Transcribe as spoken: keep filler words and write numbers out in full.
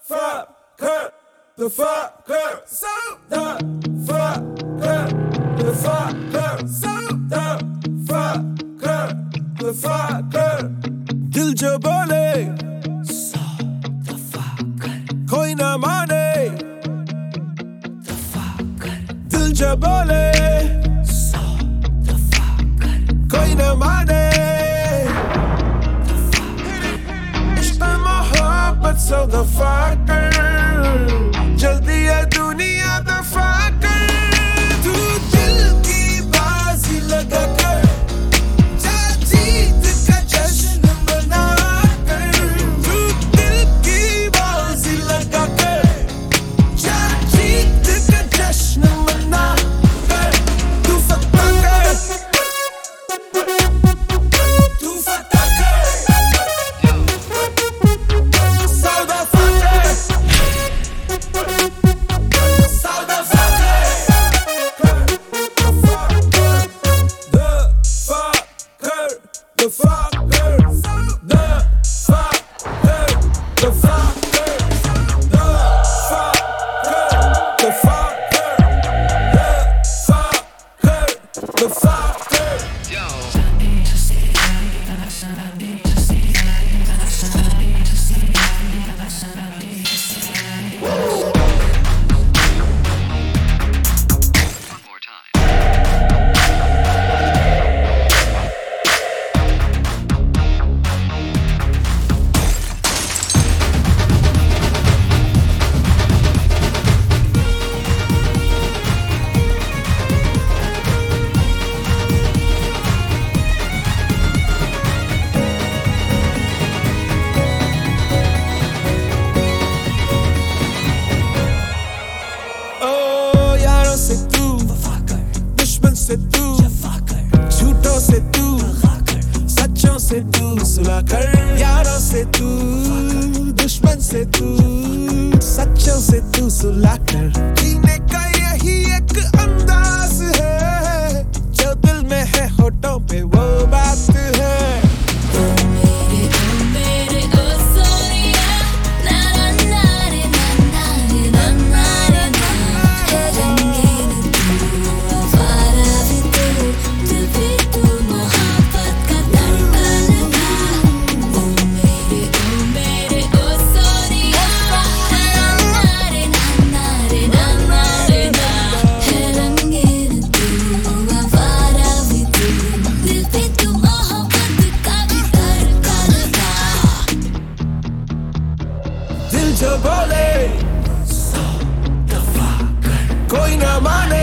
fucker, the fucker, so the fucker, the fucker, so the fucker, the fucker. दिल जो बोले so the fucker, कोई ना माने the fucker, दिल जो बोले so the fucker, कोई ना माने the fucker. इश्क़ मोहब्बत so the fucker, जल्दी है दुनिया the fucker. तू दिल की बाजी लगा कर जा जीत का जश्न मना कर. तू दिल की बाजी लगा कर जा जीत का जश्न मना कर. तू फता कर, तू फता कर, so the fucker, so the fucker, the fucker, the fucker, the fucker, the fucker, the fucker, the fucker, the fucker, the fucker. More time. ओ यारों से तू दुश्मन से तू झूठों से तू सच्चों से तू सुलह कर. यारों से तू दुश्मन से तू सच्चों से तू सुलह कर. जीने का यही एक अंदाज है जो दिल में है होठों पे वो बात है. दिल जो बोले So the fucker, कोई ना माने